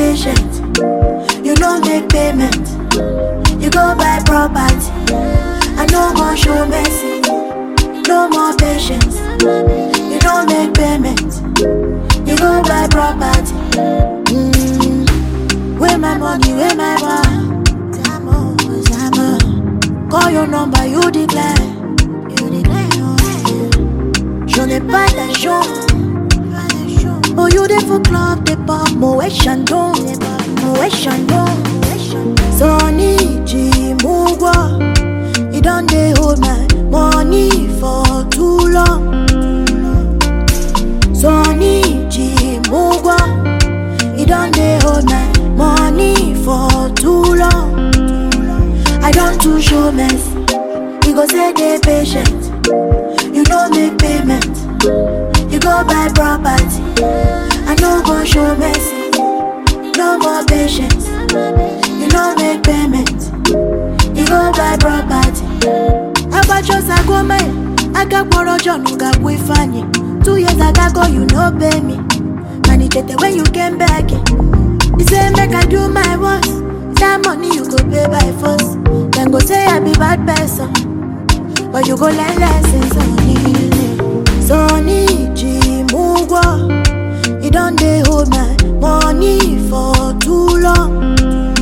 patient. You don't make payment. You go buy property. I no more show mercy. No more patience. You don't make payment. You go buy property. Where my money, where my bar? Call your number, you declare. J'en ai pas d'argent. Oh, you there for club, they pop Moët Chandon. Sonny G Mugwa, you done they hold my money for too long. Sonny G Mugwa, you done they hold my money for too long. I don't do show mess. You go say they patient. You don't make payment. You go buy property. I no go show mercy. No more patience. You don't make payment. You go buy property. Abacho sago man. I got porojo no got we funny. 2 years ago you no pay me. And it when you came back. You say make I do my worst. That money you go pay by force. Then go say I be bad person. But you go learn lessons on me. Sonny G Mugwa, you done they hold my money for too long.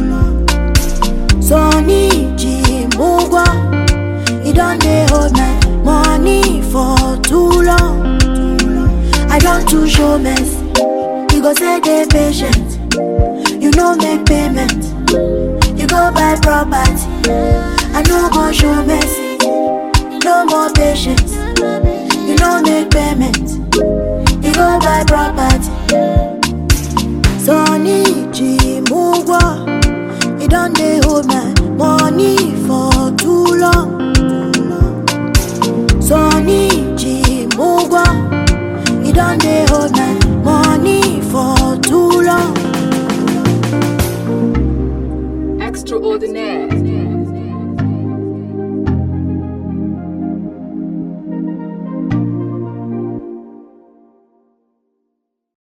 Sonny G Mugwa, you done they hold my money for too long. I don't do show mess. You go say they patient. You no make payment. You go buy property. I no go show mercy. No more patience. You don't make payment. You go buy property. Sonny G Mugwa, you done they hold my money for too long. Sonny G Mugwa, you done they hold my